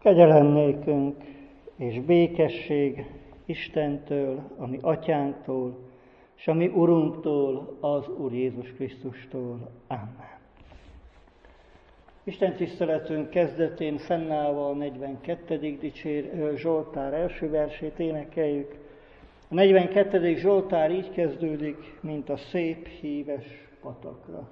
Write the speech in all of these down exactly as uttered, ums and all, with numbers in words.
Kegyelem nékünk és békesség Istentől, a mi atyánktól, és a mi Urunktól, az Úr Jézus Krisztustól. Amen. Isten tiszteletünk kezdetén fennállva a negyvenkettedik dicsér Zsoltár első versét énekeljük. A negyvenkettedik Zsoltár így kezdődik, mint a szép híves patakra.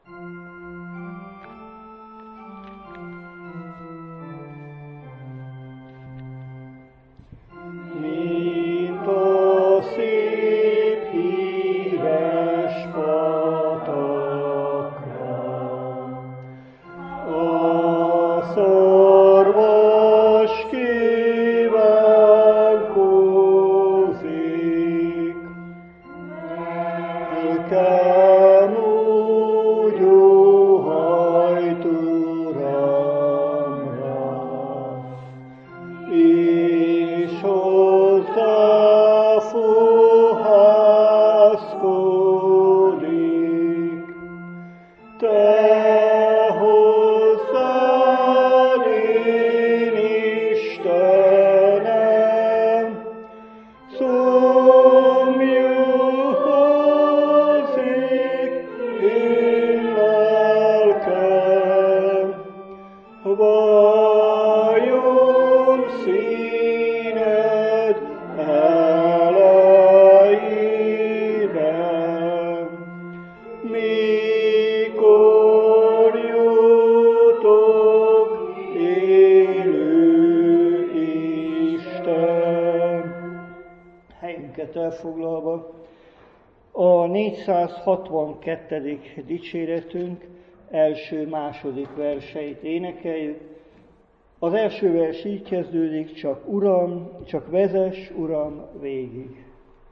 Elfoglalva a négyszázhatvankettedik dicséretünk első-második verseit énekeljük. Az első vers így kezdődik, csak Uram, csak vezess, Uram, végig.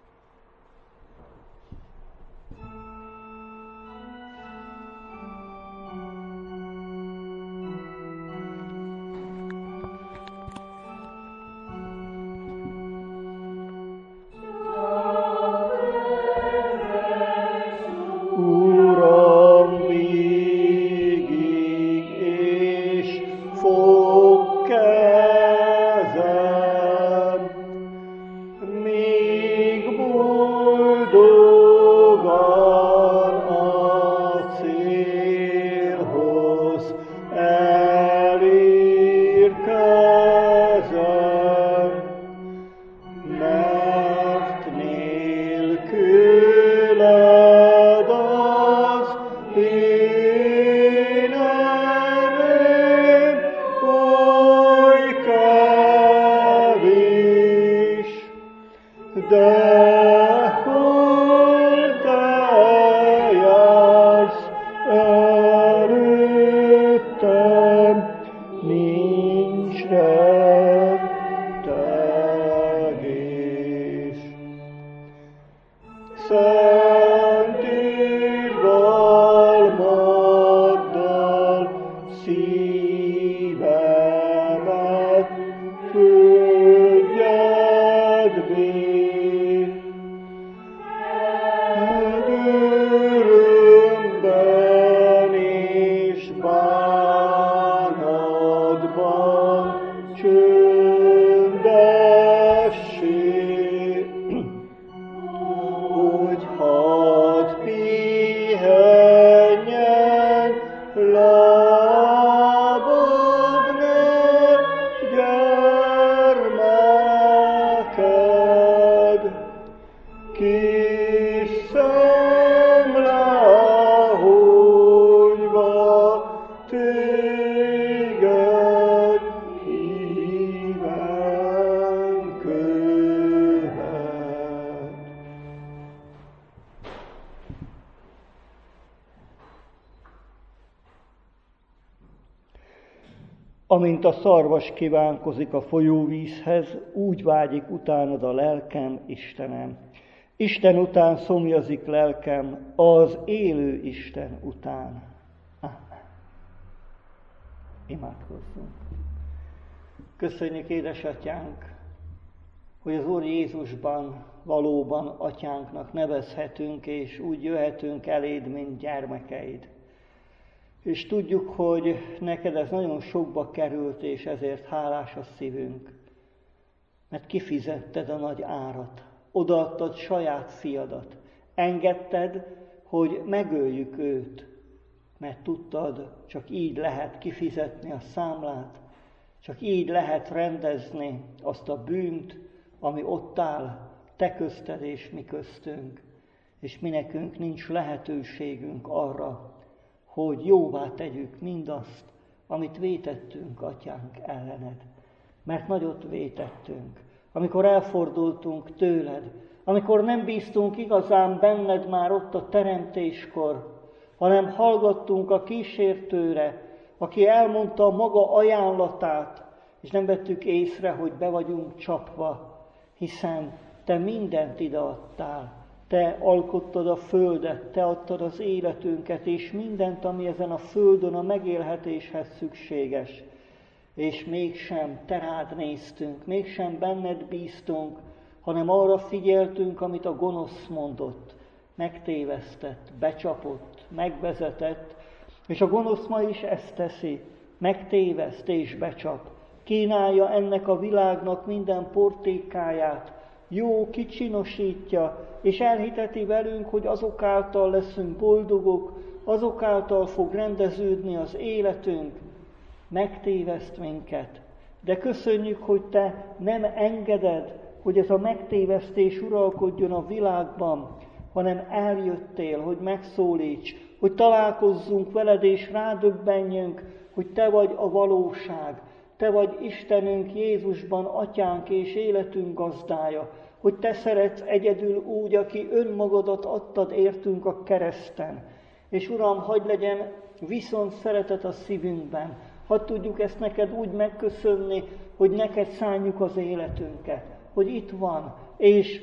Amint a szarvas kívánkozik a folyóvízhez, úgy vágyik utánad a lelkem, Istenem. Isten után szomjazik lelkem, az élő Isten után. Amen. Imádkozzunk. Köszönjük, édesatyánk, hogy az Úr Jézusban valóban atyánknak nevezhetünk, és úgy jöhetünk eléd, mint gyermekeid. És tudjuk, hogy neked ez nagyon sokba került, és ezért hálás a szívünk. Mert kifizetted a nagy árat, odaadtad saját fiadat, engedted, hogy megöljük őt, mert tudtad, csak így lehet kifizetni a számlát, csak így lehet rendezni azt a bűnt, ami ott áll, te közted és mi köztünk, és mi nekünk nincs lehetőségünk arra, hogy jóvá tegyük mindazt, amit vétettünk, Atyánk, ellened. Mert nagyot vétettünk, amikor elfordultunk tőled, amikor nem bíztunk igazán benned már ott a teremtéskor, hanem hallgattunk a kísértőre, aki elmondta a maga ajánlatát, és nem vettük észre, hogy be vagyunk csapva, hiszen te mindent ideadtál. Te alkottad a földet, te adtad az életünket, és mindent, ami ezen a földön a megélhetéshez szükséges. És mégsem te rád néztünk, mégsem benned bíztunk, hanem arra figyeltünk, amit a gonosz mondott. Megtévesztett, becsapott, megvezetett, és a gonosz ma is ezt teszi, megtéveszt és becsap. Kínálja ennek a világnak minden portékáját, jó, kicsinosítja, és elhiteti velünk, hogy azokáltal leszünk boldogok, azokáltal fog rendeződni az életünk. Megtéveszt minket, de köszönjük, hogy te nem engeded, hogy ez a megtévesztés uralkodjon a világban, hanem eljöttél, hogy megszólíts, hogy találkozzunk veled és rádöbbenjünk, hogy te vagy a valóság, te vagy Istenünk Jézusban, Atyánk és életünk gazdája, hogy te szeretsz egyedül úgy, aki önmagadat adtad értünk a kereszten. És Uram, hadd legyen viszont szeretet a szívünkben, hadd tudjuk ezt neked úgy megköszönni, hogy neked szánjuk az életünket, hogy itt van, és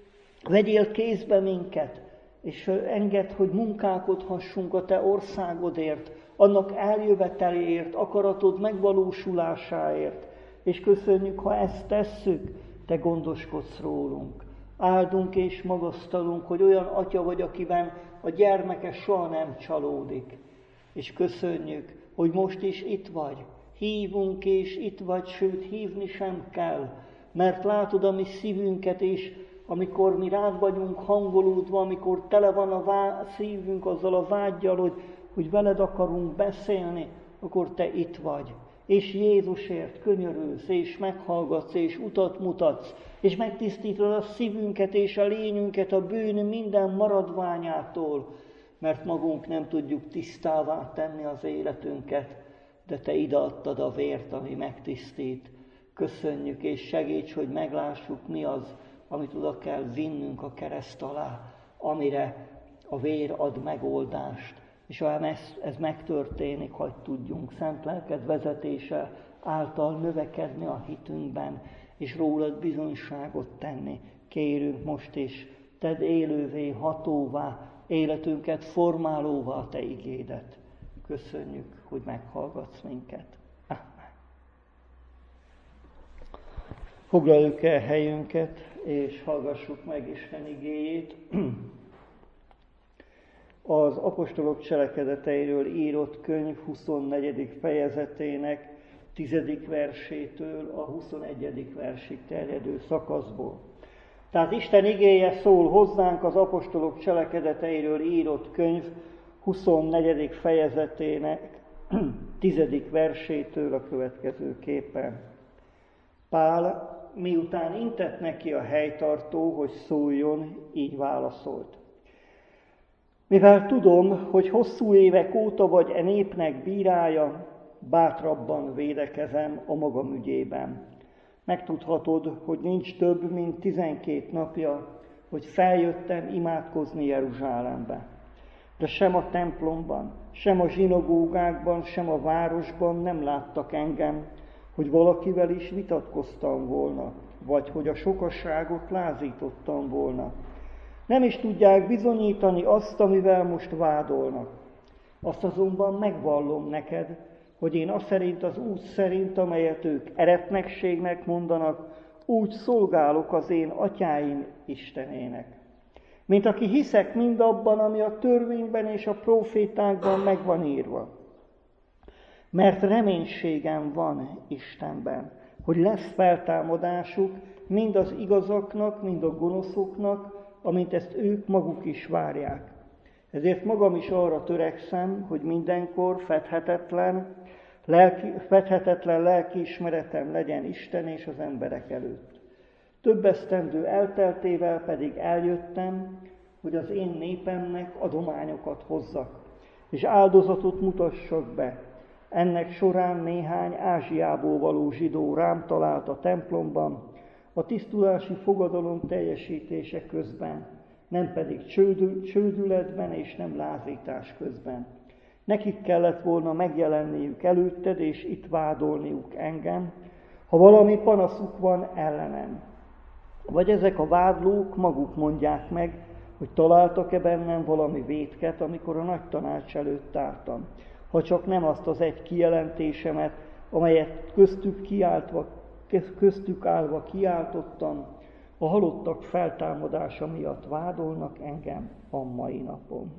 vegyél kézbe minket, és engedd, hogy munkálkodhassunk a te országodért, annak eljöveteléért, akaratod megvalósulásáért. És köszönjük, ha ezt tesszük, te gondoskodsz rólunk. Áldunk és magasztalunk, hogy olyan atya vagy, akiben a gyermeke soha nem csalódik. És köszönjük, hogy most is itt vagy. Hívunk és itt vagy, sőt hívni sem kell, mert látod a mi szívünket, és amikor mi rád vagyunk hangolódva, amikor tele van a vá- szívünk azzal a vággyal, hogy, hogy veled akarunk beszélni, akkor te itt vagy. És Jézusért könyörülsz, és meghallgatsz, és utat mutatsz, és megtisztítod a szívünket és a lényünket a bűn minden maradványától, mert magunk nem tudjuk tisztává tenni az életünket, de te ideadtad a vért, ami megtisztít. Köszönjük, és segíts, hogy meglássuk, mi az, amit oda kell vinnünk a kereszt alá, amire a vér ad megoldást. És ha ez, ez megtörténik, hogy tudjunk szent lelked vezetése által növekedni a hitünkben, és rólad bizonyságot tenni. Kérünk most is, tedd élővé, hatóvá, életünket formálóvá a te igédet. Köszönjük, hogy meghallgatsz minket. Amen. Foglaljuk el helyünket, és hallgassuk meg Isten igéjét. Az apostolok cselekedeteiről írott könyv huszonnegyedik fejezetének tizedik versétől a huszonegyedik versig terjedő szakaszból. Tehát Isten igéje szól hozzánk az apostolok cselekedeteiről írott könyv huszonnegyedik fejezetének tizedik versétől a következőképpen. Pál, miután intett neki a helytartó, hogy szóljon, így válaszolt. Mivel tudom, hogy hosszú évek óta vagy e népnek bírája, bátrabban védekezem a magam ügyében. Megtudhatod, hogy nincs több, mint tizenkét napja, hogy feljöttem imádkozni Jeruzsálembe. De sem a templomban, sem a zsinagógákban, sem a városban nem láttak engem, hogy valakivel is vitatkoztam volna, vagy hogy a sokasságot lázítottam volna. Nem is tudják bizonyítani azt, amivel most vádolnak. Azt azonban megvallom neked, hogy én aszerint az út szerint, amelyet ők eretnekségnek mondanak, úgy szolgálok az én atyáim Istenének. Mint aki hiszek mindabban, ami a törvényben és a prófétákban meg van írva. Mert reménységem van Istenben, hogy lesz feltámadásuk mind az igazaknak, mind a gonoszoknak, amint ezt ők maguk is várják. Ezért magam is arra törekszem, hogy mindenkor fedhetetlen, lelki, fedhetetlen lelkiismeretem legyen Isten és az emberek előtt. Több esztendő elteltével pedig eljöttem, hogy az én népemnek adományokat hozzak, és áldozatot mutassak be. Ennek során néhány Ázsiából való zsidó rám talált a templomban, a tisztulási fogadalom teljesítése közben, nem pedig csődül, csődületben és nem lázítás közben. Nekik kellett volna megjelenniük előtted, és itt vádolniuk engem, ha valami panaszuk van ellenem. Vagy ezek a vádlók maguk mondják meg, hogy találtak-e bennem valami vétket, amikor a nagy tanács előtt álltam, ha csak nem azt az egy kijelentésemet, amelyet köztük, kiáltva, köztük állva kiáltottam, a halottak feltámadása miatt vádolnak engem a mai napon.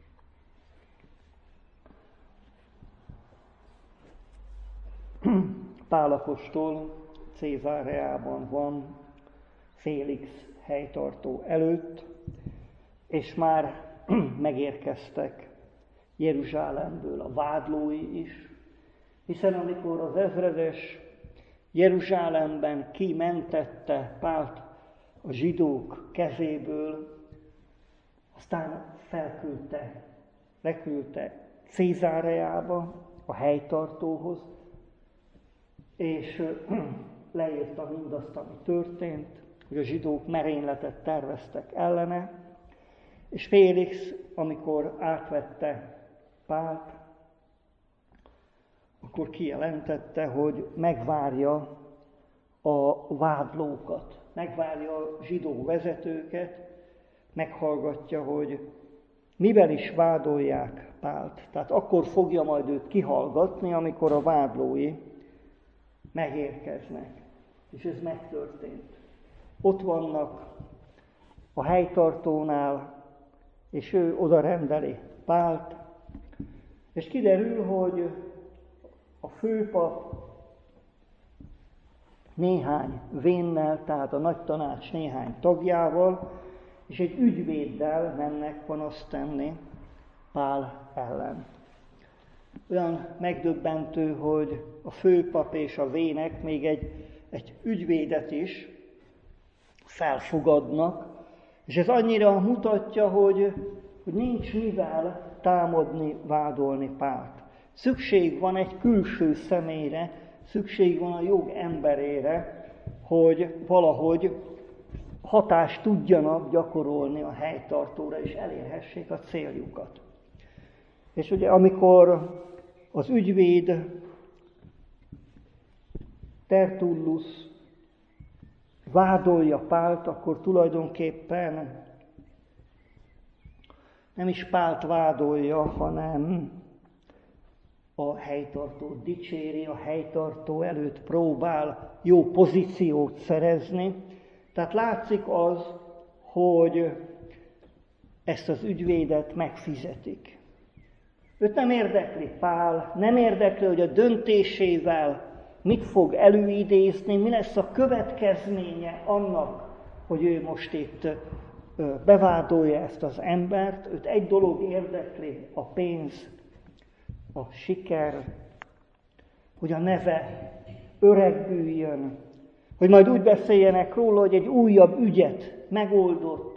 Pál apostol Cézáreában van, Félix helytartó előtt, és már megérkeztek Jeruzsálemből a vádlói is, hiszen amikor az ezredes Jeruzsálemben kimentette Pált a zsidók kezéből, aztán felküldte, leküldte Cézáreába, a helytartóhoz, és leírta mindazt, ami történt, hogy a zsidók merényletet terveztek ellene, és Félix, amikor átvette Pált, akkor kijelentette, hogy megvárja a vádlókat, megvárja a zsidó vezetőket, meghallgatja, hogy mivel is vádolják Pált. Tehát akkor fogja majd őt kihallgatni, amikor a vádlói megérkeznek. És ez megtörtént. Ott vannak a helytartónál, és ő oda rendeli Pált, és kiderül, hogy a főpap néhány vénnel, tehát a nagy tanács néhány tagjával, és egy ügyvéddel mennek panaszt tenni Pál ellen. Olyan megdöbbentő, hogy a főpap és a vének még egy, egy ügyvédet is felfogadnak, és ez annyira mutatja, hogy, hogy nincs mivel támadni, vádolni Pált. Szükség van egy külső személyre, szükség van a jog emberére, hogy valahogy hatást tudjanak gyakorolni a helytartóra, és elérhessék a céljukat. És ugye amikor az ügyvéd Tertullus vádolja Pált, akkor tulajdonképpen nem is Pált vádolja, hanem a helytartót dicséri, a helytartó előtt próbál jó pozíciót szerezni. Tehát látszik az, hogy ezt az ügyvédet megfizetik. Őt nem érdekli Pál, nem érdekli, hogy a döntésével mit fog előidézni, mi lesz a következménye annak, hogy ő most itt bevádolja ezt az embert. Őt egy dolog érdekli, a pénz, a siker, hogy a neve öreggüljön, hogy majd úgy beszéljenek róla, hogy egy újabb ügyet megoldott.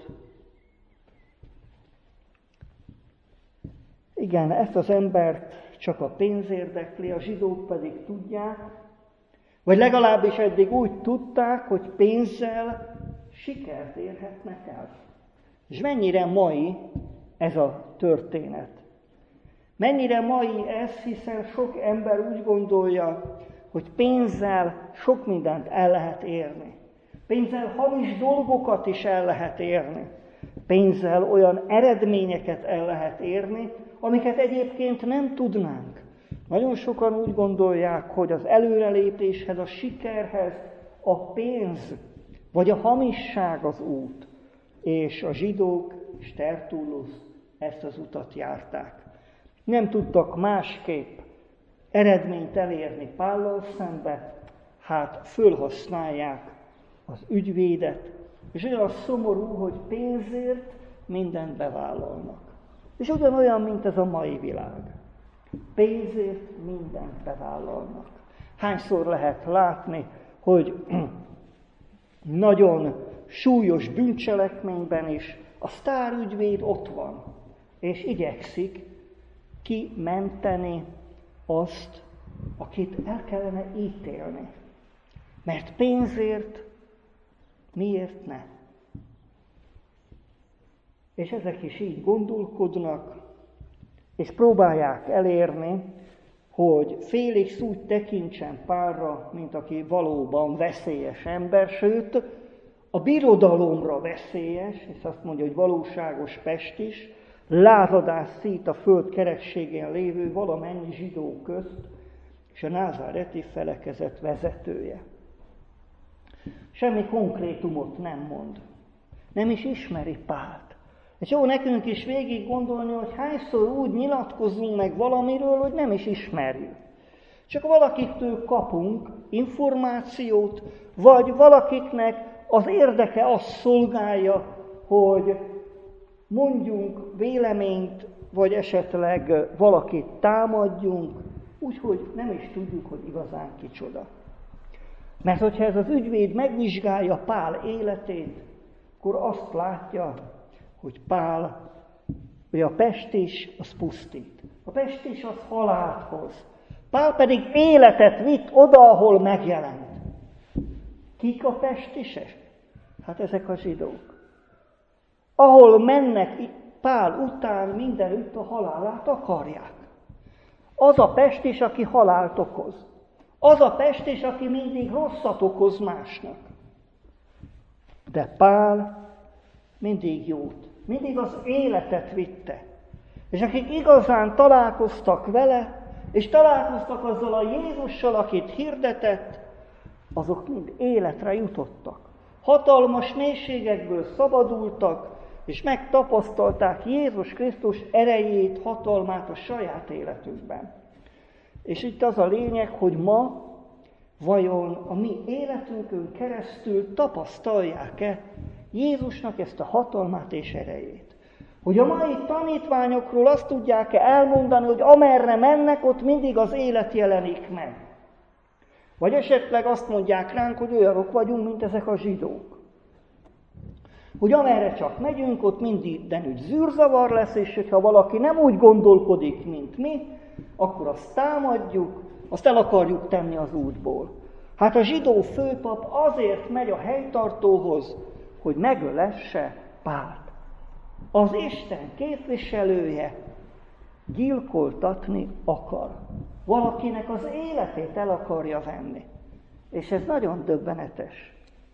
Igen, ezt az embert csak a pénz érdekli, a zsidók pedig tudják, vagy legalábbis eddig úgy tudták, hogy pénzzel sikert érhetnek el. És mennyire mai ez a történet? Mennyire mai ez, hiszen sok ember úgy gondolja, hogy pénzzel sok mindent el lehet érni. Pénzzel hamis dolgokat is el lehet érni. Pénzzel olyan eredményeket el lehet érni, amiket egyébként nem tudnánk. Nagyon sokan úgy gondolják, hogy az előrelépéshez, a sikerhez a pénz, vagy a hamisság az út. És a zsidók és Tertullus ezt az utat járták. Nem tudtak másképp eredményt elérni Pállal szembe, hát fölhasználják az ügyvédet, és olyan szomorú, hogy pénzért mindent bevállalnak. És ugyanolyan, mint ez a mai világ. Pénzért mindent bevállalnak. Hányszor lehet látni, hogy nagyon súlyos bűncselekményben is a sztárügyvéd ott van, és igyekszik kimenteni azt, akit el kellene ítélni. Mert pénzért miért ne? És ezek is így gondolkodnak, és próbálják elérni, hogy Félix úgy tekintsen Pálra, mint aki valóban veszélyes ember, sőt, a birodalomra veszélyes, és azt mondja, hogy valóságos pestis, lázadás szít a föld kerekségén lévő valamennyi zsidó közt, és a názáreti felekezet vezetője. Semmi konkrétumot nem mond. Nem is ismeri Pált. És jó nekünk is végig gondolni, hogy hányszor úgy nyilatkozunk meg valamiről, hogy nem is ismerjük. Csak valakiktől kapunk információt, vagy valakiknek az érdeke azt szolgálja, hogy mondjunk véleményt, vagy esetleg valakit támadjunk, úgyhogy nem is tudjuk, hogy igazán kicsoda. Mert hogyha ez az ügyvéd megvizsgálja Pál életét, akkor azt látja, hogy Pál, hogy a pestis az pusztít. A pestis az halált hoz. Pál pedig életet vitt oda, ahol megjelent. Kik a pestisek? Hát ezek a zsidók. Ahol mennek Pál után, mindenütt a halálát akarják. Az a pestis, aki halált okoz. Az a pestis, aki mindig rosszat okoz másnak. De Pál mindig jót, mindig az életet vitte. És akik igazán találkoztak vele, és találkoztak azzal a Jézussal, akit hirdetett, azok mind életre jutottak. Hatalmas mélységekből szabadultak, és megtapasztalták Jézus Krisztus erejét, hatalmát a saját életükben. És itt az a lényeg, hogy ma vajon a mi életünkön keresztül tapasztalják-e Jézusnak ezt a hatalmát és erejét. Hogy a mai tanítványokról azt tudják-e elmondani, hogy amerre mennek, ott mindig az élet jelenik meg. Vagy esetleg azt mondják ránk, hogy olyanok vagyunk, mint ezek a zsidók. Hogy amerre csak megyünk, ott mindenütt zűrzavar lesz, és hogyha valaki nem úgy gondolkodik, mint mi, akkor azt támadjuk, azt el akarjuk tenni az útból. Hát a zsidó főpap azért megy a helytartóhoz, hogy megölesse Pált. Az Isten képviselője gyilkoltatni akar. Valakinek az életét el akarja venni. És ez nagyon döbbenetes.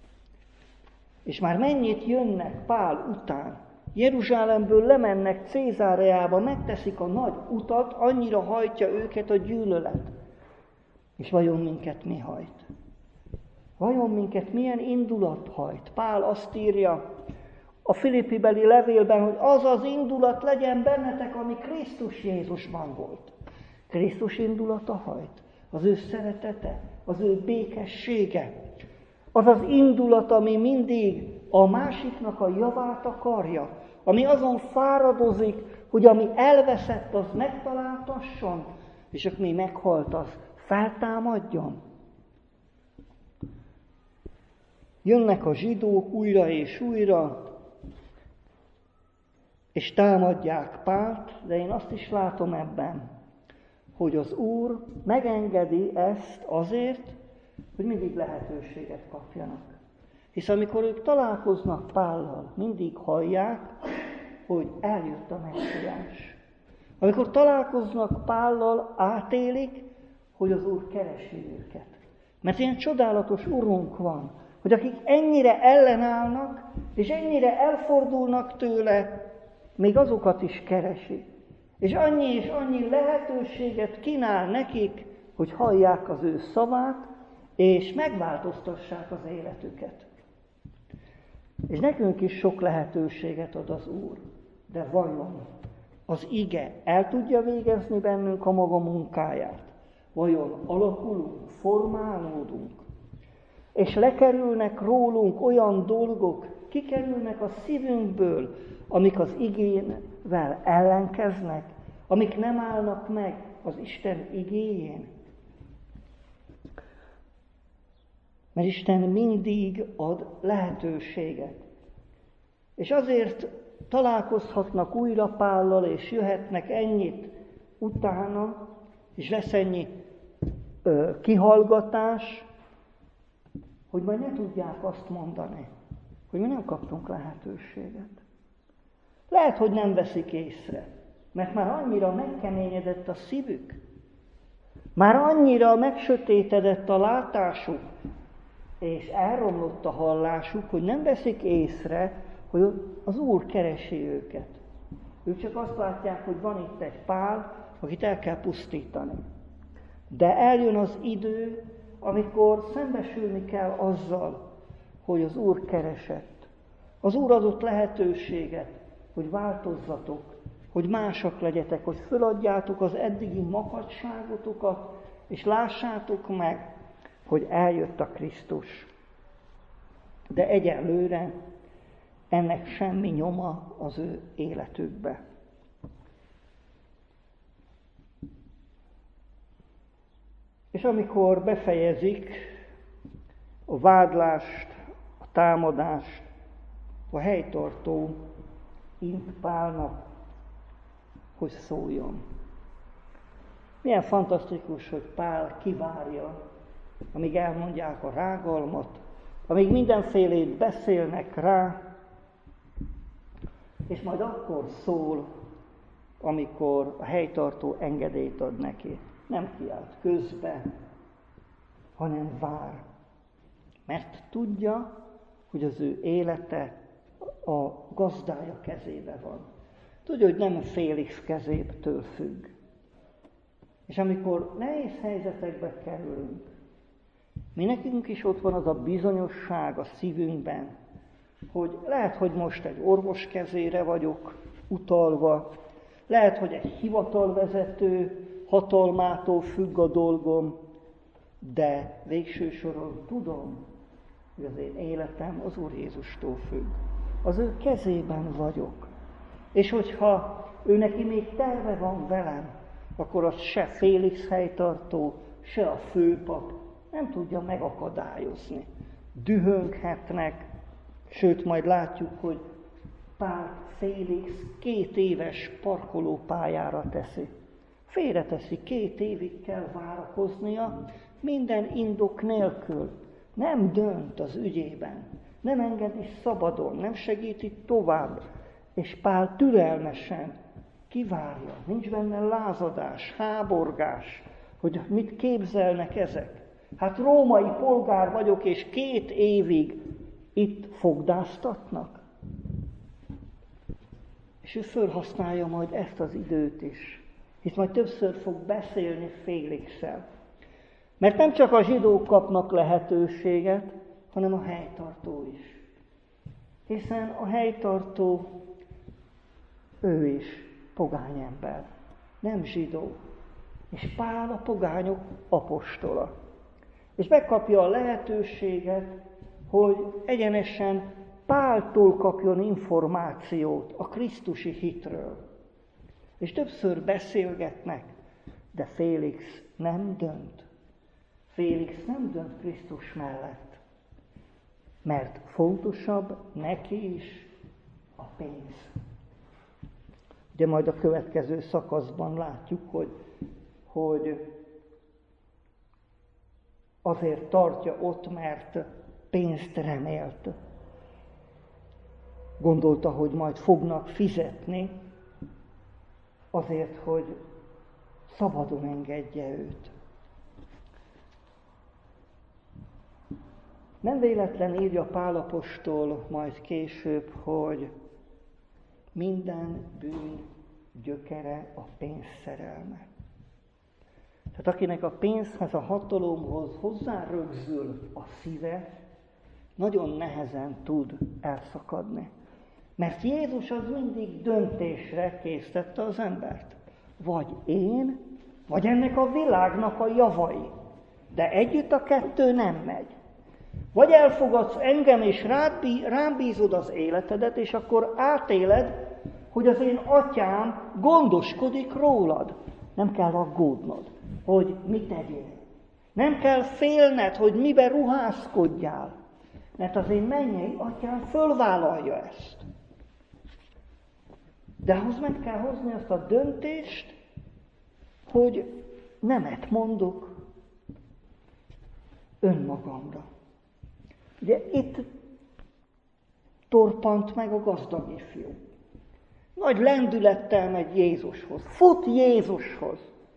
És már mennyit jönnek Pál után. Jeruzsálemből lemennek Cézáreába, megteszik a nagy utat, annyira hajtja őket a gyűlölet. És vajon minket mi hajt? Vajon minket milyen indulat hajt? Pál azt írja a Filippibeli levélben, hogy az az indulat legyen bennetek, ami Krisztus Jézusban volt. Krisztus indulata hajt, az ő szeretete, az ő békessége. Az az indulat, ami mindig a másiknak a javát akarja, ami azon fáradozik, hogy ami elveszett, az megtaláltasson, és aki meghalt, az feltámadjon. Jönnek a zsidók újra és újra, és támadják Pált, de én azt is látom ebben, hogy az Úr megengedi ezt azért, hogy mindig lehetőséget kapjanak. Hisz amikor ők találkoznak Pállal, mindig hallják, hogy eljött a messiás. Amikor találkoznak Pállal, átélik, hogy az Úr keresi őket. Mert ilyen csodálatos Urunk van, hogy akik ennyire ellenállnak, és ennyire elfordulnak tőle, még azokat is keresi. És annyi és annyi lehetőséget kínál nekik, hogy hallják az ő szavát, és megváltoztassák az életüket. És nekünk is sok lehetőséget ad az Úr. De vajon az ige el tudja végezni bennünk a maga munkáját? Vajon alakulunk, formálódunk? És lekerülnek rólunk olyan dolgok, kikerülnek a szívünkből, amik az igével ellenkeznek, amik nem állnak meg az Isten igéjén. Mert Isten mindig ad lehetőséget. És azért találkozhatnak újra Pállal, és jöhetnek ennyit utána, és lesz ennyi ö, kihallgatás, hogy majd ne tudják azt mondani, hogy mi nem kaptunk lehetőséget. Lehet, hogy nem veszik észre, mert már annyira megkeményedett a szívük, már annyira megsötétedett a látásuk, és elromlott a hallásuk, hogy nem veszik észre, hogy az Úr keresi őket. Ők csak azt látják, hogy van itt egy Pál, akit el kell pusztítani. De eljön az idő, amikor szembesülni kell azzal, hogy az Úr keresett. Az Úr adott lehetőséget, hogy változzatok, hogy másak legyetek, hogy föladjátok az eddigi makacságotokat, és lássátok meg, hogy eljött a Krisztus. De egyelőre ennek semmi nyoma az ő életükbe. És amikor befejezik a vádlást, a támadást, a helytartó int Pálnak, hogy szóljon. Milyen fantasztikus, hogy Pál kivárja, amíg elmondják a rágalmat, amíg mindenfélét beszélnek rá, és majd akkor szól, amikor a helytartó engedélyt ad neki. Nem kiált közbe, hanem vár. Mert tudja, hogy az ő élete a gazdája kezébe van. Tudja, hogy nem Félix kezéből függ. És amikor nehéz helyzetekbe kerülünk, mi nekünk is ott van az a bizonyosság a szívünkben, hogy lehet, hogy most egy orvos kezére vagyok utalva, lehet, hogy egy hivatalvezető hatalmától függ a dolgom, de végső soron tudom, hogy az én életem az Úr Jézustól függ. Az ő kezében vagyok. És hogyha ő neki még terve van velem, akkor az se Félix helytartó, se a főpap nem tudja megakadályozni. Dühönghetnek, sőt majd látjuk, hogy Pál Félix két éves parkolópályára teszi. Félreteszi, két évig kell várakoznia, minden indok nélkül. Nem dönt az ügyében, nem engedi szabadon, nem segíti tovább. És Pál türelmesen kivárja, nincs benne lázadás, háborgás, hogy mit képzelnek ezek. Hát római polgár vagyok, és két évig itt fogdáztatnak. És ő felhasználja majd ezt az időt is. Hisz majd többször fog beszélni Félixsel. Mert nem csak a zsidók kapnak lehetőséget, hanem a helytartó is. Hiszen a helytartó, ő is pogány ember, nem zsidó. És Pál a pogányok apostola. És megkapja a lehetőséget, hogy egyenesen Páltól kapjon információt a krisztusi hitről. És többször beszélgetnek, de Félix nem dönt. Félix nem dönt Krisztus mellett, mert fontosabb neki is a pénz. Ugye majd a következő szakaszban látjuk, hogy, hogy azért tartja ott, mert pénzt remélt. Gondolta, hogy majd fognak fizetni, azért, hogy szabadon engedje őt. Nem véletlen írja Pál apostol majd később, hogy minden bűn gyökere a pénzszerelme. Tehát akinek a pénzhez, a hatalomhoz hozzárögzül a szíve, nagyon nehezen tud elszakadni. Mert Jézus az mindig döntésre késztette az embert. Vagy én, vagy ennek a világnak a javai. De együtt a kettő nem megy. Vagy elfogadsz engem, és rám bízod az életedet, és akkor átéled, hogy az én atyám gondoskodik rólad. Nem kell aggódnod, hogy mit tegyél. Nem kell félned, hogy mibe ruházkodjál. Mert az én mennyei atyám fölvállalja ezt. De ahhoz meg kell hozni azt a döntést, hogy nemet mondok önmagamra. Ugye itt torpant meg a gazdag ifjú. Nagy lendülettel megy Jézushoz. Fut Jézushoz.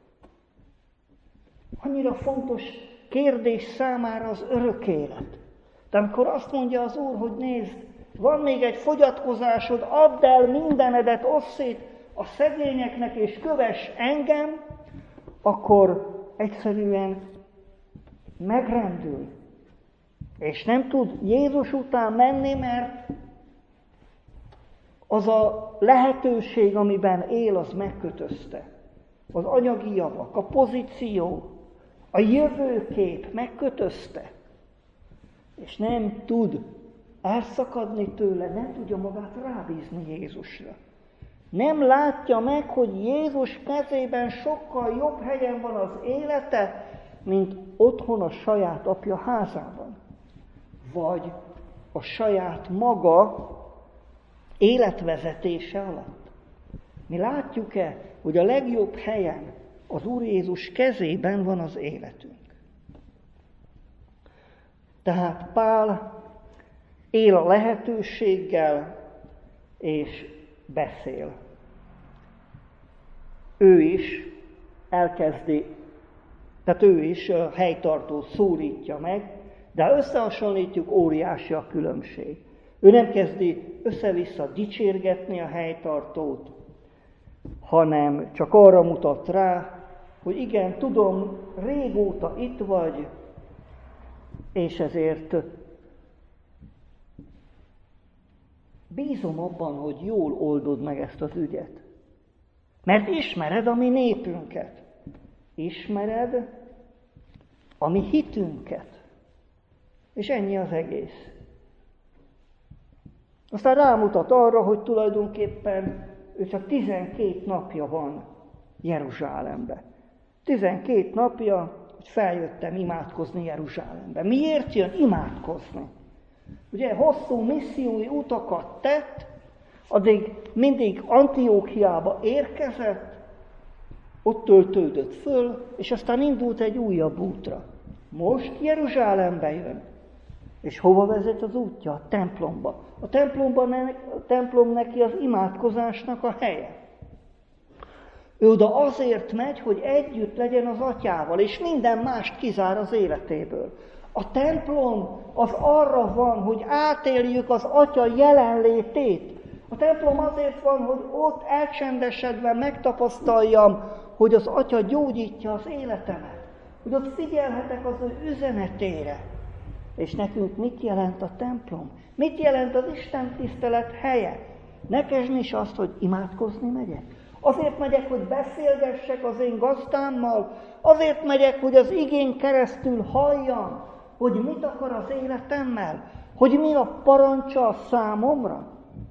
Annyira fontos kérdés számára az örök élet. De amikor azt mondja az Úr, hogy nézd, van még egy fogyatkozásod, add el mindenedet, osszd szét a szegényeknek és kövess engem, akkor egyszerűen megrendül. És nem tud Jézus után menni, mert az a lehetőség, amiben él, az megkötözte. Az anyagi javak, a pozíció, a jövőkép megkötözte. És nem tud elszakadni tőle, nem tudja magát rábízni Jézusra. Nem látja meg, hogy Jézus kezében sokkal jobb helyen van az élete, mint otthon a saját apja házában. Vagy a saját maga életvezetése alatt. Mi látjuk-e, hogy a legjobb helyen az Úr Jézus kezében van az életünk. Tehát Pál él a lehetőséggel, és beszél. Ő is elkezdi, tehát ő is a helytartót szólítja meg, de ha összehasonlítjuk, óriási a különbség. Ő nem kezdi össze-vissza dicsérgetni a helytartót, hanem csak arra mutat rá, hogy igen, tudom, régóta itt vagy, és ezért bízom abban, hogy jól oldod meg ezt az ügyet. Mert ismered a mi népünket. Ismered a mi hitünket. És ennyi az egész. Aztán rámutat arra, hogy tulajdonképpen ő csak tizenkét napja van Jeruzsálembe. tizenkét napja, hogy feljöttem imádkozni Jeruzsálembe. Miért jön imádkozni? Ugye hosszú missziói utakat tett, addig mindig Antiókiába érkezett, ott töltődött föl, és aztán indult egy újabb útra. Most Jeruzsálembe jön. És hova vezet az útja? A templomba. A templomban, a templom neki az imádkozásnak a helye. Ő oda azért megy, hogy együtt legyen az atyával, és minden mást kizár az életéből. A templom az arra van, hogy átéljük az atya jelenlétét. A templom azért van, hogy ott elcsendesedve megtapasztaljam, hogy az atya gyógyítja az életemet. Hogy ott figyelhetek az ő üzenetére. És nekünk mit jelent a templom? Mit jelent az Isten tisztelet helye? Nekem is azt, hogy imádkozni megyek. Azért megyek, hogy beszélgessek az én gazdámmal. Azért megyek, hogy az igén keresztül halljam, hogy mit akar az életemmel. Hogy mi a parancsa a számomra.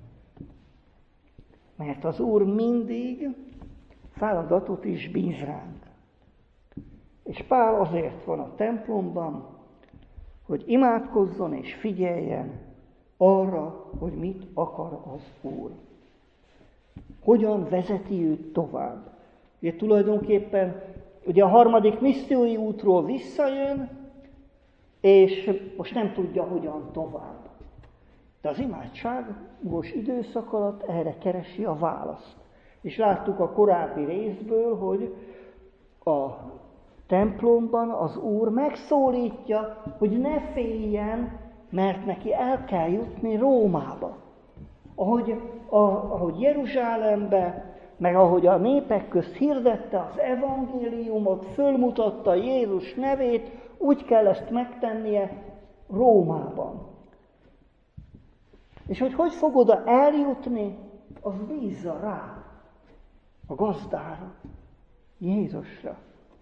Mert az Úr mindig feladatot is bíz ránk. És Pál azért van a templomban, hogy imádkozzon és figyeljen arra, hogy mit akar az Úr. Hogyan vezeti őt tovább. Ugye tulajdonképpen ugye a harmadik missziói útról visszajön, és most nem tudja, hogyan tovább. De az imádságos időszak alatt erre keresi a választ. És láttuk a korábbi részből, hogy a templomban az Úr megszólítja, hogy ne féljen, mert neki el kell jutni Rómába. Ahogy, a, ahogy Jeruzsálembe, meg ahogy a népek közt hirdette az evangéliumot, fölmutatta Jézus nevét, úgy kell ezt megtennie Rómában. És hogy hogy fog oda eljutni, az bízza rá, a gazdára. Jézusra.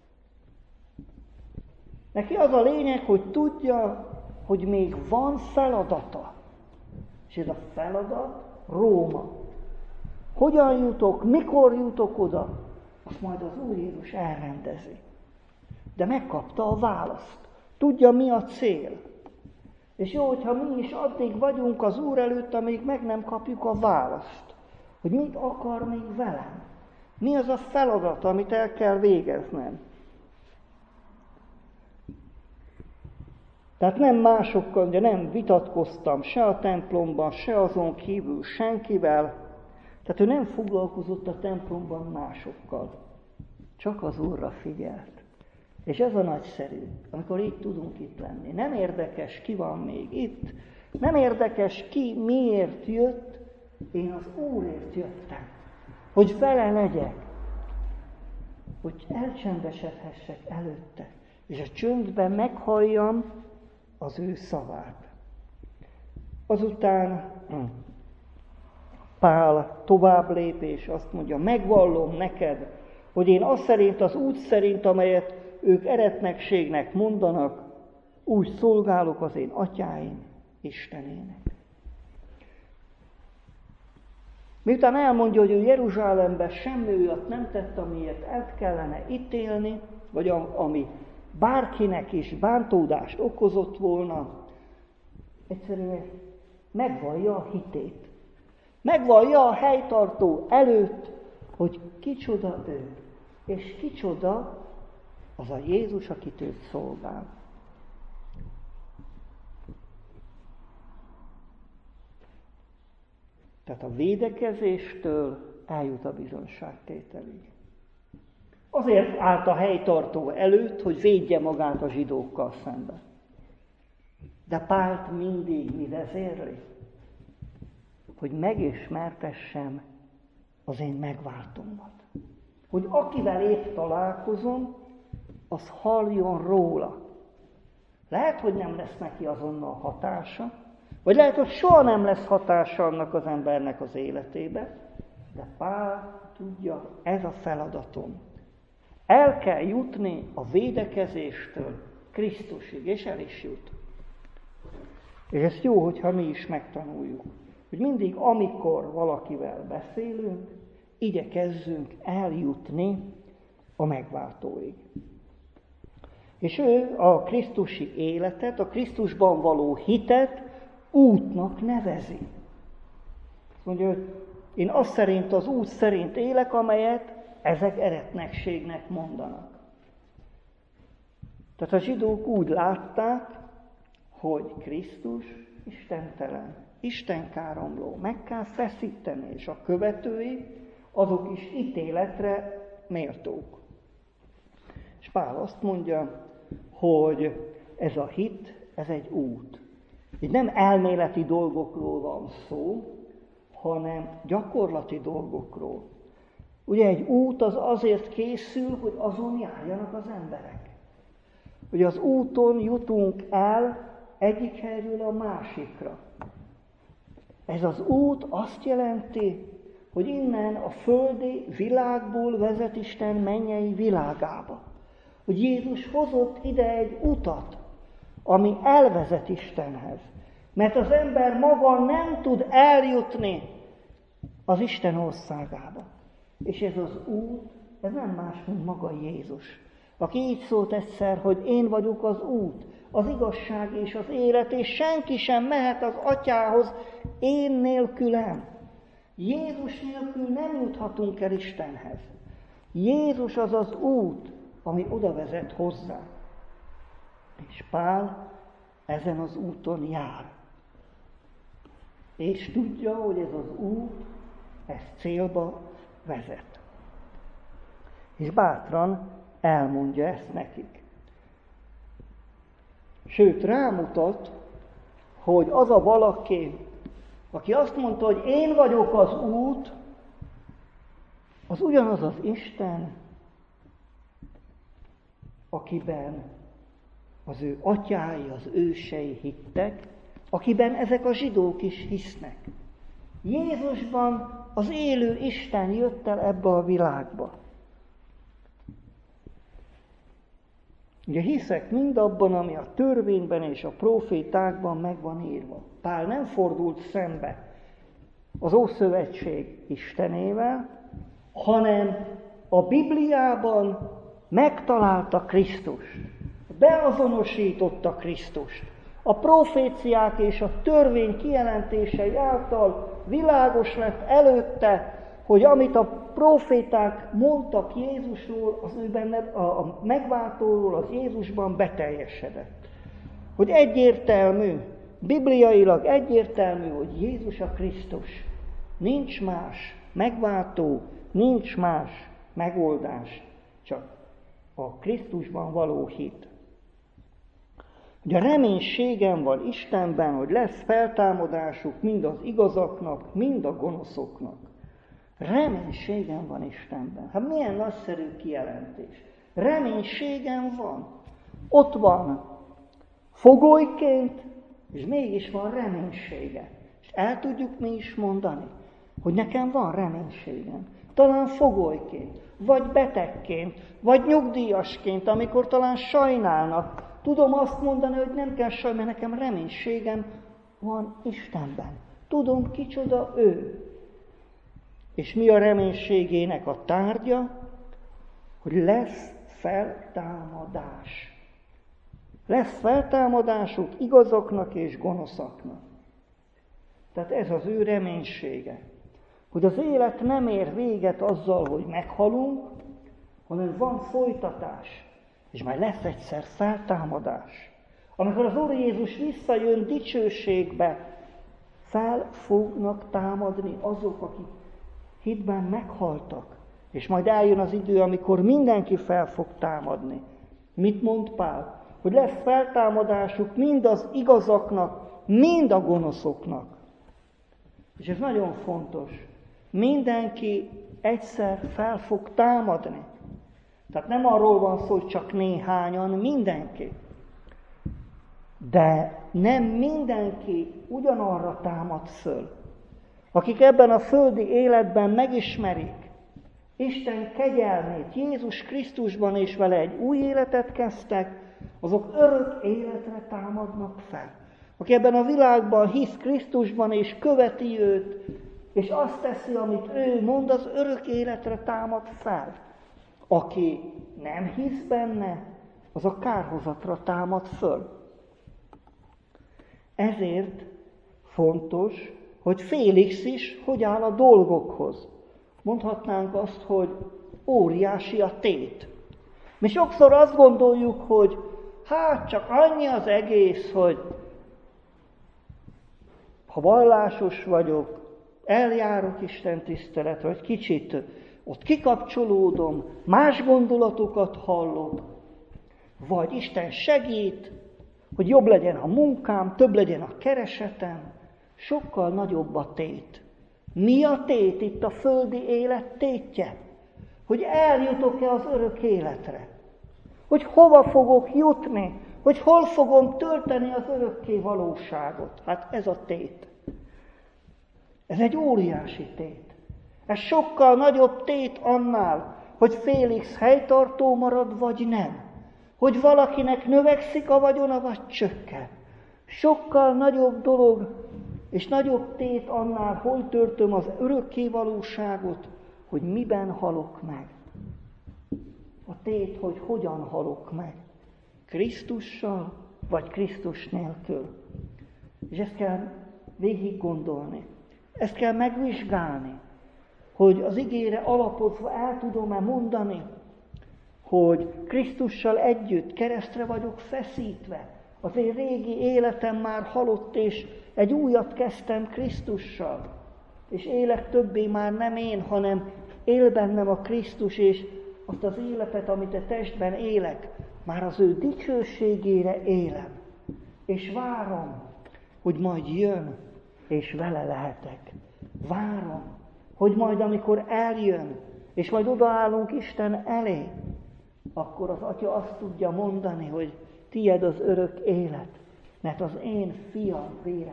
Neki az a lényeg, hogy tudja, hogy még van feladata. És ez a feladat Róma. Hogyan jutok, mikor jutok oda, azt majd az Úr Jézus elrendezi. De megkapta a választ. Tudja, mi a cél. És jó, hogyha mi is addig vagyunk az Úr előtt, amíg meg nem kapjuk a választ. Hogy mit akar még velem. Mi az a feladat, amit el kell végeznem. Tehát nem másokkal, de nem vitatkoztam se a templomban, se azon kívül senkivel. Tehát ő nem foglalkozott a templomban másokkal. Csak az Úrra figyelt. És ez a nagyszerű, amikor így tudunk itt lenni. Nem érdekes, ki van még itt. Nem érdekes, ki miért jött. Én az Úrért jöttem. Hogy vele legyek. Hogy elcsendesedhessek előtte. És a csöndben meghalljam az ő szavát. Azután Pál tovább lép, és azt mondja, megvallom neked, hogy én azt szerint, az úgy szerint, amelyet ők eretnekségnek mondanak, úgy szolgálok az én atyáim Istenének. Miután elmondja, hogy ő Jeruzsálemben semmi olyat nem tett, amiért el kellene ítélni, vagy ami bárkinek is bántódást okozott volna, egyszerűen megvallja a hitét. Megvallja a helytartó előtt, hogy kicsoda ő, és kicsoda az a Jézus, akit őt szolgál. Tehát a védekezéstől eljut a bizonságtételig. Azért állt a helytartó előtt, hogy védje magát a zsidókkal szemben. De Pált mindig mi vezérli? Hogy megismertessem az én megváltómat. Hogy akivel épp találkozom, az halljon róla. Lehet, hogy nem lesz neki azonnal hatása, vagy lehet, hogy soha nem lesz hatása annak az embernek az életébe, de Pál tudja, ez a feladatom. El kell jutni a védekezéstől Krisztusig, és el is jut. És ez jó, hogyha mi is megtanuljuk, hogy mindig, amikor valakivel beszélünk, igyekezzünk eljutni a megváltóig. És ő a krisztusi életet, a Krisztusban való hitet útnak nevezi. Azt mondja, hogy én azt szerint, az út szerint élek, amelyet ezek eretnekségnek mondanak. Tehát a zsidók úgy látták, hogy Krisztus istentelen, istenkáromló, meg kell feszíteni, és a követői, azok is ítéletre méltók. És Pál azt mondja, hogy ez a hit, ez egy út. Itt nem elméleti dolgokról van szó, hanem gyakorlati dolgokról. Ugye egy út az azért készül, hogy azon járjanak az emberek. Hogy az úton jutunk el egyik helyről a másikra. Ez az út azt jelenti, hogy innen a földi világból vezet Isten mennyei világába. Hogy Jézus hozott ide egy utat, ami elvezet Istenhez. Mert az ember maga nem tud eljutni az Isten országába. És ez az út, ez nem más, mint maga Jézus. Aki így szólt egyszer, hogy én vagyok az út, az igazság és az élet, és senki sem mehet az Atyához én nélkülem. Jézus nélkül nem juthatunk el Istenhez. Jézus az az út, ami oda vezet hozzá. És Pál ezen az úton jár. És tudja, hogy ez az út, ez célba vezet. És bátran elmondja ezt nekik. Sőt, rámutat, hogy az a valaki, aki azt mondta, hogy én vagyok az út, az ugyanaz az Isten, akiben az ő atyái, az ősei hittek, akiben ezek a zsidók is hisznek. Jézusban az élő Isten jött el ebbe a világba. Ugye hiszek mindabban, ami a törvényben és a profétákban meg van írva. Pál nem fordult szembe az Ószövetség Istenével, hanem a Bibliában megtalálta Krisztust, beazonosította Krisztust. A proféciák és a törvény kijelentései által világos lett előtte, hogy amit a proféták mondtak Jézusról, az ő benne, a, a megváltóról, az Jézusban beteljesedett. Hogy egyértelmű, bibliailag egyértelmű, hogy Jézus a Krisztus. Nincs más megváltó, nincs más megoldás, csak a Krisztusban való hit. Ugye a reménységem van Istenben, hogy lesz feltámadásuk mind az igazaknak, mind a gonoszoknak. Reménységem van Istenben. Hát milyen nagyszerű kijelentés. Reménységem van. Ott van fogolyként, és mégis van reménysége. És el tudjuk mi is mondani, hogy nekem van reménységem. Talán fogolyként, vagy betegként, vagy nyugdíjasként, amikor talán sajnálnak. Tudom azt mondani, hogy nem kell sajnálni, mert nekem reménységem van Istenben. Tudom, kicsoda ő. És mi a reménységének a tárgya? Hogy lesz feltámadás. Lesz feltámadásuk igazaknak és gonoszaknak. Tehát ez az ő reménysége. Hogy az élet nem ér véget azzal, hogy meghalunk, hanem van folytatás. És majd lesz egyszer feltámadás. Amikor az Úr Jézus visszajön dicsőségbe, fel fognak támadni azok, akik hitben meghaltak. És majd eljön az idő, amikor mindenki fel fog támadni. Mit mond Pál? Hogy lesz feltámadásuk mind az igazaknak, mind a gonoszoknak. És ez nagyon fontos. Mindenki egyszer fel fog támadni. Tehát nem arról van szó, hogy csak néhányan, mindenki. De nem mindenki ugyanarra támad föl. Akik ebben a földi életben megismerik Isten kegyelmét Jézus Krisztusban, és vele egy új életet kezdtek, azok örök életre támadnak fel. Aki ebben a világban hisz Krisztusban, és követi őt, és azt teszi, amit ő mond, az örök életre támad fel. Aki nem hisz benne, az a kárhozatra támad föl. Ezért fontos, hogy Félix is hogy áll a dolgokhoz. Mondhatnánk azt, hogy óriási a tét. Mi sokszor azt gondoljuk, hogy hát csak annyi az egész, hogy ha vallásos vagyok, eljárok Isten tiszteletre, vagy kicsit ott kikapcsolódom, más gondolatokat hallok, vagy Isten segít, hogy jobb legyen a munkám, több legyen a keresetem, sokkal nagyobb a tét. Mi a tét itt a földi élet tétje? Hogy eljutok-e az örök életre? Hogy hova fogok jutni? Hogy hol fogom tölteni az örökké valóságot? Hát ez a tét. Ez egy óriási tét. Ez sokkal nagyobb tét annál, hogy Félix helytartó marad, vagy nem. Hogy valakinek növekszik a vagyona, vagy csökken. Sokkal nagyobb dolog, és nagyobb tét annál, hol törtöm az örökké valóságot, hogy miben halok meg. A tét, hogy hogyan halok meg. Krisztussal, vagy Krisztus nélkül. És ezt kell végig gondolni. Ezt kell megvizsgálni, hogy az igére alapozva el tudom-e mondani, hogy Krisztussal együtt keresztre vagyok feszítve. Az én régi életem már halott, és egy újat kezdtem Krisztussal. És élek többé már nem én, hanem él bennem a Krisztus, és azt az életet, amit a testben élek, már az ő dicsőségére élem. És várom, hogy majd jön, és vele lehetek. Várom, hogy majd amikor eljön, és majd odaállunk Isten elé, akkor az Atya azt tudja mondani, hogy tied az örök élet, mert az én fiam vére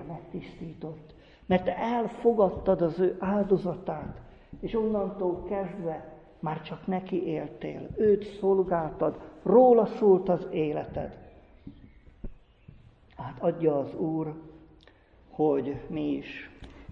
megtisztított, mert te elfogadtad az ő áldozatát, és onnantól kezdve már csak neki éltél, őt szolgáltad, róla szólt az életed. Hát adja az Úr, hogy mi is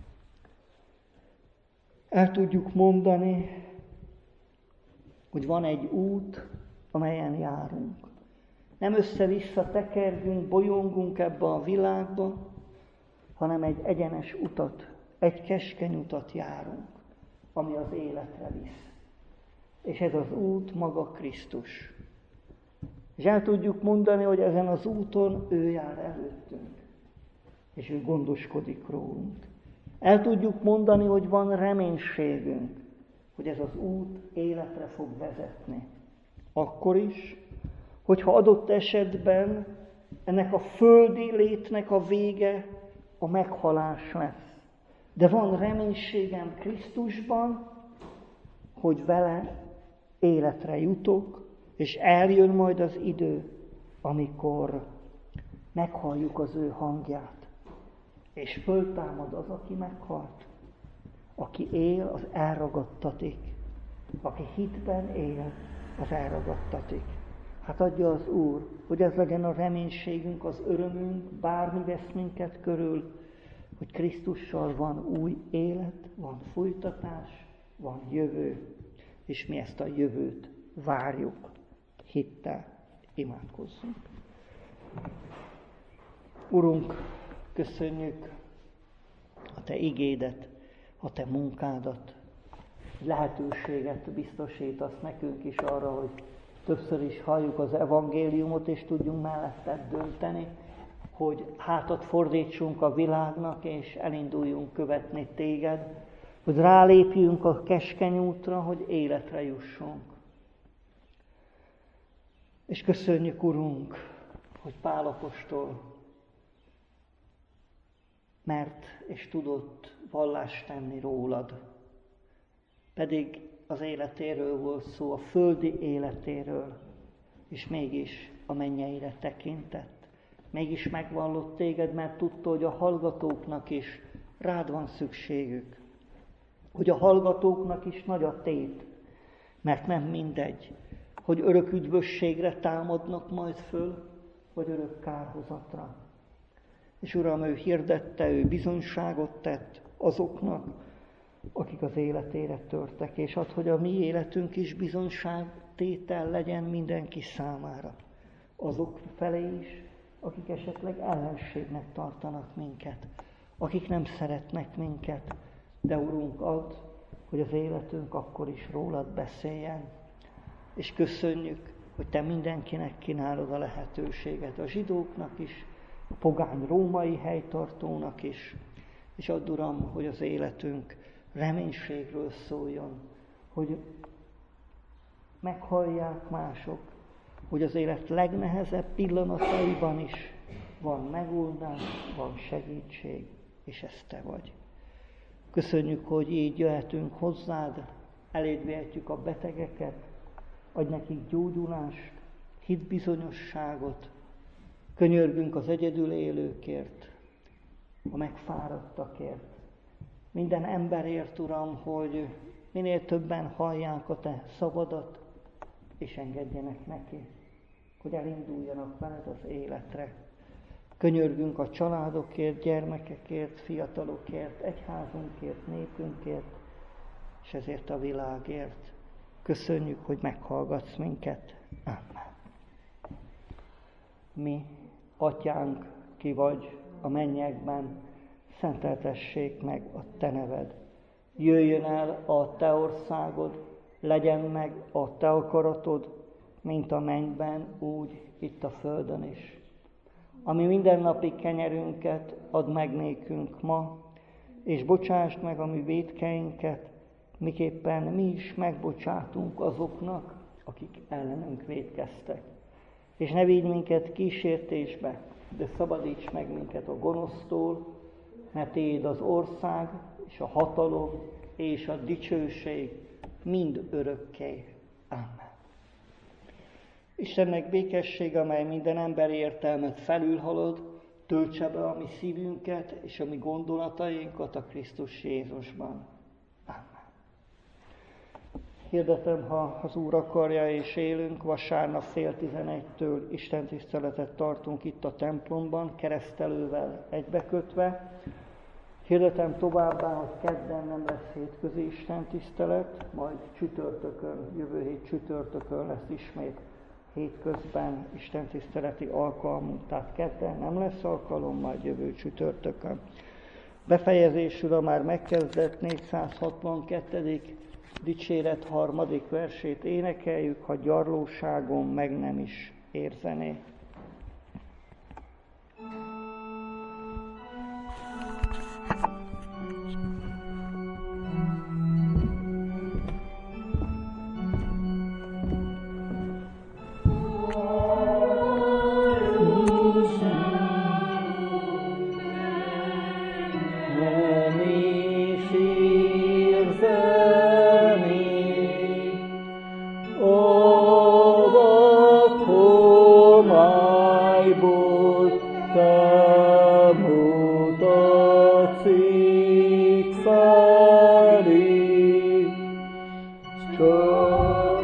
el tudjuk mondani, hogy van egy út, amelyen járunk. Nem össze-vissza tekergünk, bolyongunk ebbe a világba, hanem egy egyenes utat, egy keskeny utat járunk, ami az életre visz. És ez az út maga Krisztus. És el tudjuk mondani, hogy ezen az úton ő jár előttünk, és ő gondoskodik rólunk. El tudjuk mondani, hogy van reménységünk, hogy ez az út életre fog vezetni. Akkor is, hogyha adott esetben ennek a földi létnek a vége a meghalás lesz. De van reménységem Krisztusban, hogy vele életre jutok, és eljön majd az idő, amikor meghalljuk az ő hangját. És föltámad az, aki meghalt. Aki él, az elragadtatik. Aki hitben él, az elragadtatik. Hát adja az Úr, hogy ez legyen a reménységünk, az örömünk, bármi vesz minket körül, hogy Krisztussal van új élet, van folytatás, van jövő, és mi ezt a jövőt várjuk. Hittel imádkozzunk. Urunk, köszönjük a Te igédet, a Te munkádat, lehetőséget biztosítasz nekünk is arra, hogy többször is halljuk az evangéliumot, és tudjunk mellette dönteni, hogy hátat fordítsunk a világnak, és elinduljunk követni Téged, hogy rálépjünk a keskeny útra, hogy életre jussunk. És köszönjük, Urunk, hogy Pál apostol mert és tudott vallást tenni rólad. Pedig az életéről volt szó, a földi életéről, és mégis a mennyeire tekintett. Mégis megvallott téged, mert tudta, hogy a hallgatóknak is rád van szükségük. Hogy a hallgatóknak is nagy a tét, mert nem mindegy, hogy örök üdvösségre támadnak majd föl, vagy örök kárhozatra. És Uram, ő hirdette, ő bizonyságot tett azoknak, akik az életére törtek, és add, hogy a mi életünk is bizonyságtétel legyen mindenki számára. Azok felé is, akik esetleg ellenségnek tartanak minket, akik nem szeretnek minket, de Urunk, add, hogy az életünk akkor is rólad beszéljen. És köszönjük, hogy Te mindenkinek kínálod a lehetőséget, a zsidóknak is, a pogány római helytartónak is, és add, Uram, hogy az életünk reménységről szóljon, hogy meghallják mások, hogy az élet legnehezebb pillanataiban is van megoldás, van segítség, és ez Te vagy. Köszönjük, hogy így jöhetünk hozzád, eléd vihetjük a betegeket, adj nekik gyógyulást, hitbizonyosságot, könyörgünk az egyedül élőkért, a megfáradtakért, minden emberért, Uram, hogy minél többen hallják a Te szavadat, és engedjenek neki, hogy elinduljanak veled az életre. Könyörgünk a családokért, gyermekekért, fiatalokért, egyházunkért, népünkért, és ezért a világért. Köszönjük, hogy meghallgatsz minket. Amen. Mi, Atyánk, ki vagy a mennyekben, szenteltessék meg a Te neved. Jöjjön el a Te országod, legyen meg a Te akaratod, mint a mennyben, úgy itt a földön is. Ami mindennapi kenyerünket add meg nékünk ma, és bocsásd meg a mi vétkeinket, miképpen mi is megbocsátunk azoknak, akik ellenünk vétkeztek. És ne vigy minket kísértésbe, de szabadíts meg minket a gonosztól, mert Tiéd az ország, és a hatalom, és a dicsőség mind örökké. Amen. Istennek békessége, amely minden emberi értelmet felülhalad, töltse be a mi szívünket és a mi gondolatainkat a Krisztus Jézusban. Amen. Hirdetem, ha az Úr akarja és élünk, vasárnap fél tizenegytől Isten tiszteletet tartunk itt a templomban, keresztelővel egybekötve. Hirdetem továbbá, hogy kedden nem lesz hétközi Isten tisztelet, majd csütörtökön, jövő hét csütörtökön lesz ismét hétközben Isten tiszteleti alkalmunk, tehát kedden nem lesz alkalom, majd jövő csütörtökön. Befejezésül a már megkezdett négyszázhatvankettő dicséret harmadik versét énekeljük, ha gyarlóságon meg nem is érzené. Oh